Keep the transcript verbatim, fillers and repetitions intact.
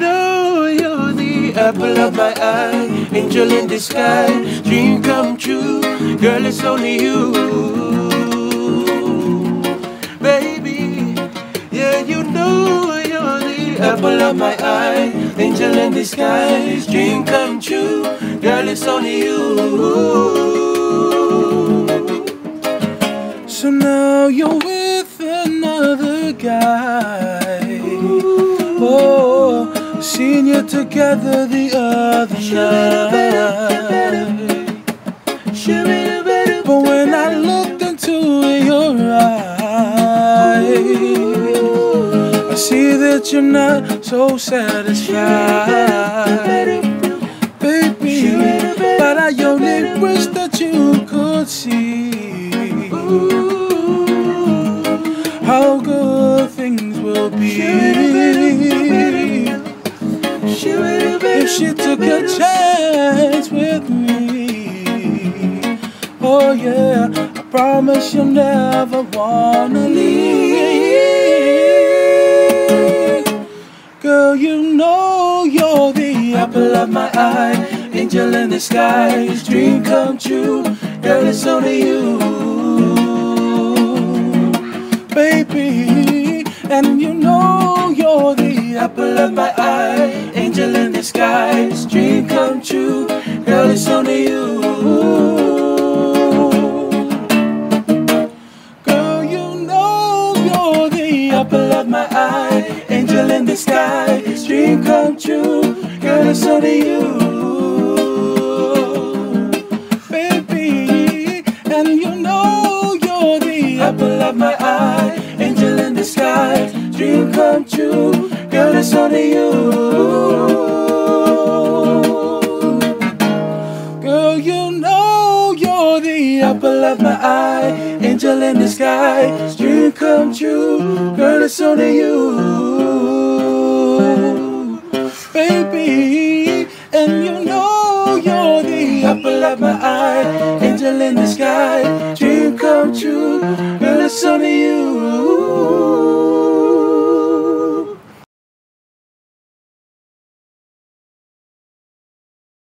know you're the apple of my eye, angel in disguise, dream come true. Girl, it's only you, baby. Yeah, you know you're the apple of my eye, angel in disguise, dream come true. Girl, it's only you. So now you're with another guy. Oh, seen you together the other night. But when I looked into your eyes, I see that you're not so satisfied, baby. But I only wish that you could see how good things will be if she took a chance with me. Oh yeah, I promise you'll never wanna leave. Girl, you know you're the apple of my eye, angel in disguise, dream come true. Girl, it's only you, baby. And you know you're the apple of my eye, angel in disguise, dream come true. Girl, it's only you. Girl, you know you're the apple of my eye, angel in disguise, dream come true. Girl, it's only you, baby. And you know you're the apple of my eye, angel in disguise, dream come true. Girl, it's only you. Girl, you know you're the apple of my eye, angel in disguise, dream come true. Girl, it's only you, baby. And you know you're the apple of my eye, angel in disguise, dream come true. Girl, it's only you.